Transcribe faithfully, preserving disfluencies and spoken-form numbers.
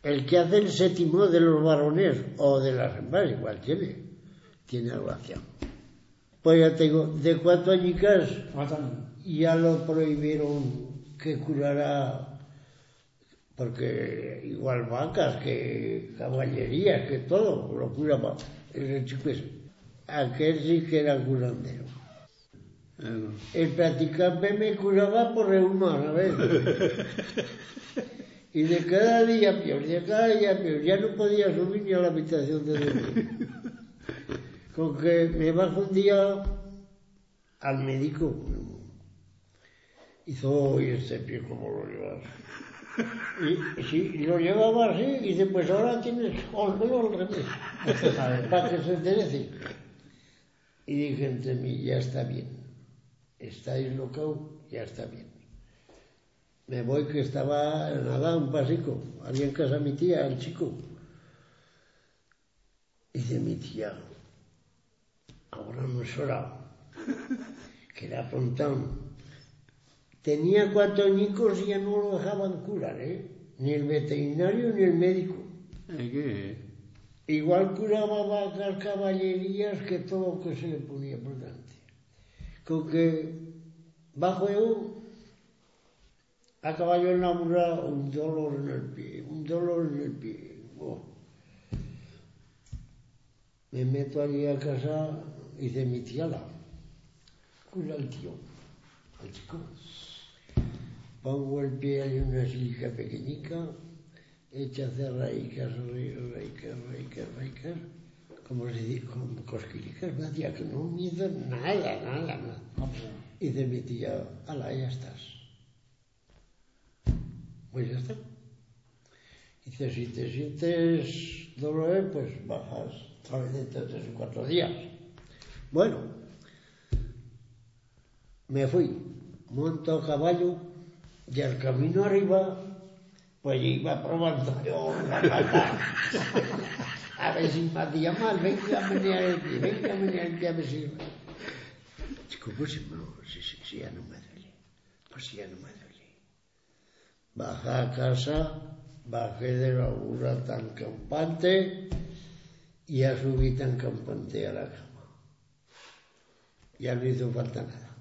el que hace el séptimo de los varones o de las hembras, igual tiene, tiene relación. Pues ya tengo, de cuatro añicas ya lo prohibieron que curara, porque igual vacas, que caballerías, que todo, lo curaba el chico ese. Aquel sí que era curandero. El practicante me curaba por reuma, ¿sabes? Y de cada día peor, de cada día peor. Ya no podía subir ni a la habitación de dormir. Con que me bajo un día al médico. Hizo hoy este pie como lo llevas. Y sí, y lo llevaba así, y dice, pues ahora tienes que volverlo al revés. Para que se enderece. Y dije entre mí, ya está bien. Está dislocado, ya está bien. Me voy, que estaba nada, un pasico. Había en casa mi tía, el chico. Y dice mi tía, ahora no es hora. Que era prontón. Tenía cuatro añicos y ya no lo dejaban curar, ¿eh? Ni el veterinario ni el médico. ¿Qué? Igual curaba vacas, caballerías, que todo lo que se le ponía por delante. Con que bajo yo, a caballo en la mura, un dolor en el pie, un dolor en el pie. Oh. Me meto allí a casa y dice mi tía, la cura al tío, al chico. Pongo el pie en una silica pequeñica, echa a hacer raicas, raicas, raicas, raicas, como se dice, como cosquillicas, me decía que no me hizo nada, nada, nada. Y dice mi tía, ala, ya estás. Pues ya está. Dice, si te sientes dolor, pues bajas a vez dentro de tres o cuatro días. Bueno, me fui, monto a caballo y al camino arriba, pues iba probando yo la pata. A ver si me hacía mal, venga a menear el pie, venga a menear el pie a ver si... Chico, pues no, si, si, si ya no me duele, pues ya no me duele. Bajé a casa, bajé de la burra tan campante y ya subí tan campante a la cama. Ya no hizo falta nada.